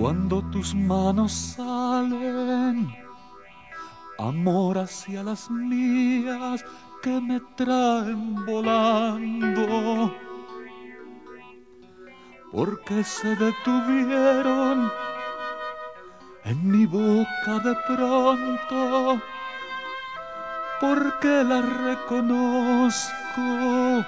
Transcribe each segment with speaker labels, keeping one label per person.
Speaker 1: Cuando tus manos salen, amor hacia las mías que me traen volando, porque se detuvieron en mi boca de pronto, porque la reconozco.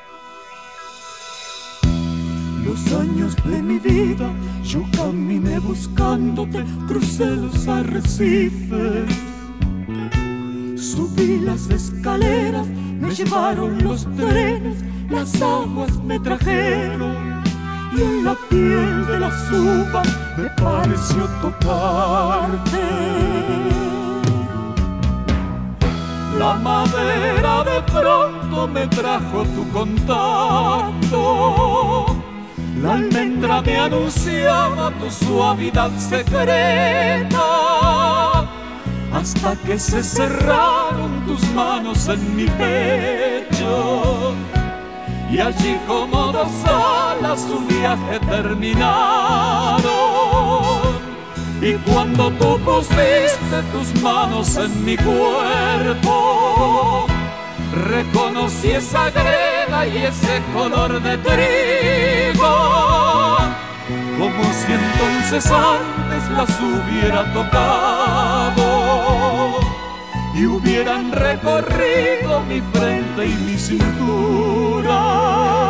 Speaker 1: Los años de mi vida yo caminé buscándote, crucé los arrecifes, subí las escaleras, me llevaron los trenes, las aguas me trajeron, y en la piel de las uvas me pareció tocarte. La madera de pronto me trajo tu contacto, la almendra me anunciaba tu suavidad secreta, hasta que se cerraron tus manos en mi pecho, y allí como dos alas su viaje terminaron. Y cuando tú pusiste tus manos en mi cuerpo, reconocí esa greda y ese color de trigo, como si entonces antes las hubiera tocado y hubieran recorrido mi frente y mi cintura.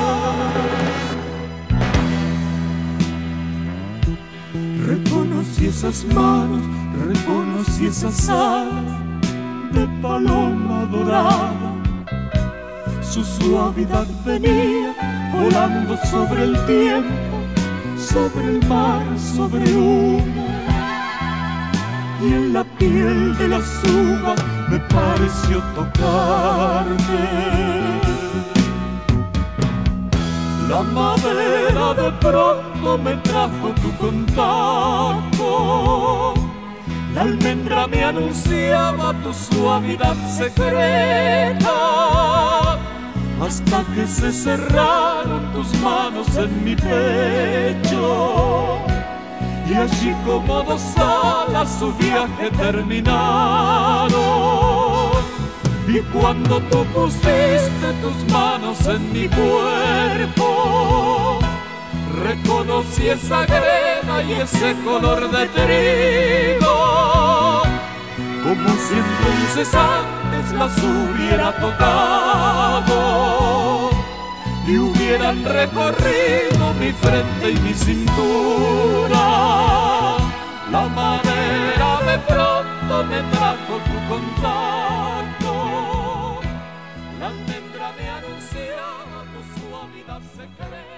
Speaker 1: Reconocí esas manos, reconocí esas alas de paloma dorada. Su suavidad venía volando sobre el tiempo, sobre el mar, sobre humo, y en la piel de las uvas me pareció tocarte. La madera de pronto me trajo tu contacto, la almendra me anunciaba tu suavidad secreta, hasta que se cerraron tus manos en mi pecho, y allí como dos alas su viaje terminaron. Y cuando tú pusiste tus manos en mi cuerpo, reconocí esa greda y ese color de trigo, como si entonces antes las hubiera tocado y hubieran recorrido mi frente y mi cintura. La madera de pronto me trajo tu contacto, la almendra me anunciaba tu suavidad secreta.